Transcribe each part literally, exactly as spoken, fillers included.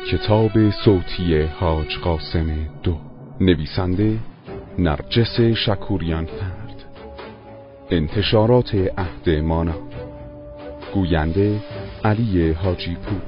کتاب صوتی حاج قاسم دو، نویسنده نرجس شکوریان فرد، انتشارات عهد مانا، گوینده علی حاجی پور.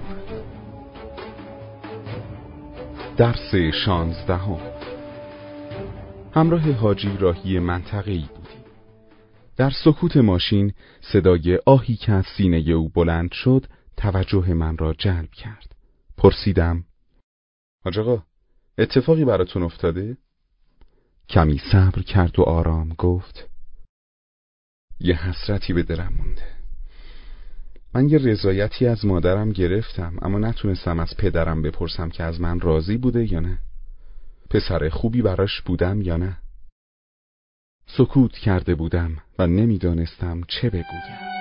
درس شانزدهم. همراه حاجی راهی منطقه‌ای بودیم. در سکوت ماشین صدای آهی که از سینه او بلند شد توجه من را جلب کرد. پرسیدم: حاج آقا، اتفاقی براتون افتاده؟ کمی صبر کرد و آرام گفت: یه حسرتی به دلم مونده. من یه رضایتی از مادرم گرفتم، اما نتونستم از پدرم بپرسم که از من راضی بوده یا نه، پسر خوبی براش بودم یا نه. سکوت کرده بودم و نمیدانستم چه بگویم.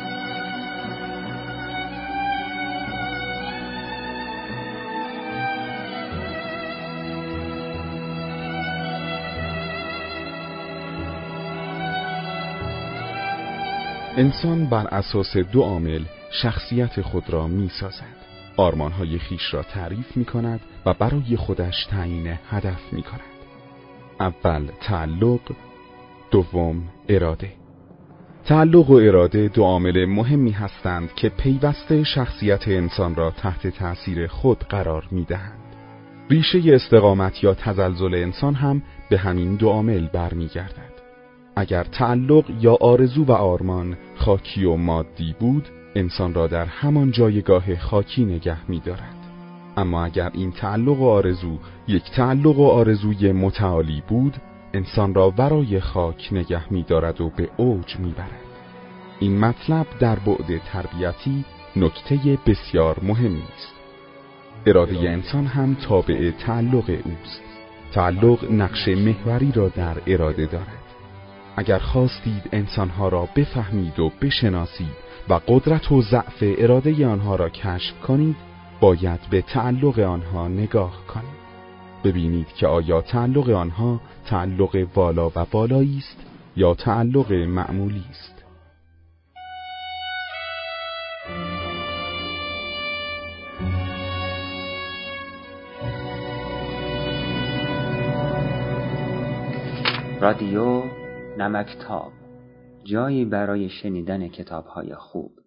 انسان بر اساس دو عامل شخصیت خود را می سازد. آرمانهای خیش را تعریف می کند و برای خودش تعیین هدف می کند. اول تعلق، دوم اراده. تعلق و اراده دو عامل مهمی هستند که پیوسته شخصیت انسان را تحت تأثیر خود قرار می دهند. ریشه استقامت یا تزلزل انسان هم به همین دو عامل برمی گردد. اگر تعلق یا آرزو و آرمان خاکی و مادی بود، انسان را در همان جایگاه خاکی نگه می دارد. اما اگر این تعلق و آرزو یک تعلق و آرزوی متعالی بود، انسان را ورای خاک نگه می دارد و به اوج می برد. این مطلب در بعد تربیتی نکته بسیار مهمی است. اراده انسان هم تابع تعلق اوست. تعلق نقش محوری را در اراده دارد. اگر خواستید انسانها را بفهمید و بشناسید و قدرت و ضعف اراده آنها را کشف کنید، باید به تعلق آنها نگاه کنید. ببینید که آیا تعلق آنها تعلق والا و بالایی است یا تعلق معمولی است. رادیو نمکتاب، جایی برای شنیدن کتاب‌های خوب.